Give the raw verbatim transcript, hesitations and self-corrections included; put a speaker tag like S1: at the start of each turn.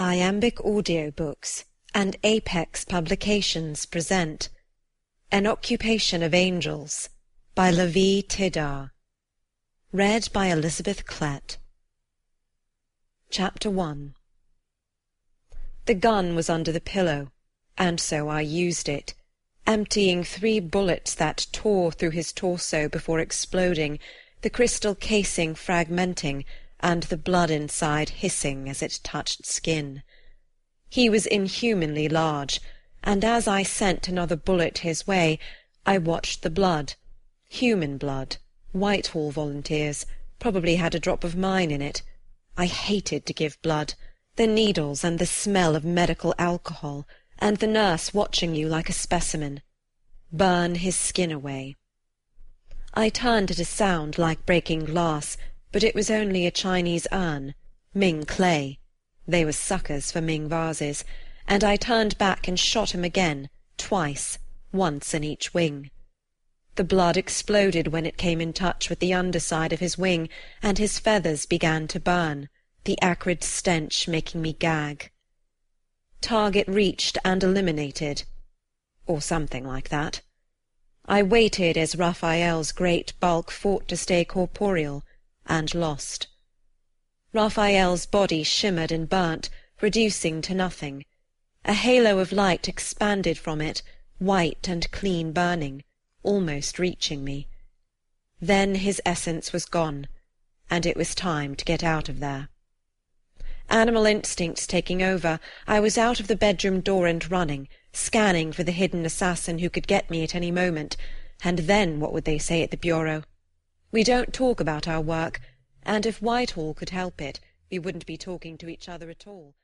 S1: Iambic Audiobooks and Apex Publications present An Occupation of Angels by Levi Tidhar. Read by Elizabeth Klett. Chapter one. The gun was under the pillow, and so I used it, emptying three bullets that tore through his torso before exploding, the crystal casing fragmenting, and the blood inside hissing as it touched skin. He was inhumanly large, and as I sent another bullet his way, I watched the blood. Human blood. Whitehall volunteers. Probably had a drop of mine in it. I hated to give blood. The needles and the smell of medical alcohol, and the nurse watching you like a specimen. Burn his skin away. I turned at a sound like breaking glass, but it was only a Chinese urn, Ming clay. They were suckers for Ming vases, and I turned back and shot him again, twice, once in each wing. The blood exploded when it came in touch with the underside of his wing, and his feathers began to burn, the acrid stench making me gag. Target reached and eliminated, or something like that. I waited as Raphael's great bulk fought to stay corporeal, and lost. Raphael's body shimmered and burnt, reducing to nothing. A halo of light expanded from it, white and clean burning, almost reaching me. Then his essence was gone, and it was time to get out of there. Animal instincts taking over, I was out of the bedroom door and running, scanning for the hidden assassin who could get me at any moment, and then what would they say at the bureau? We don't talk about our work, and if Whitehall could help it, we wouldn't be talking to each other at all.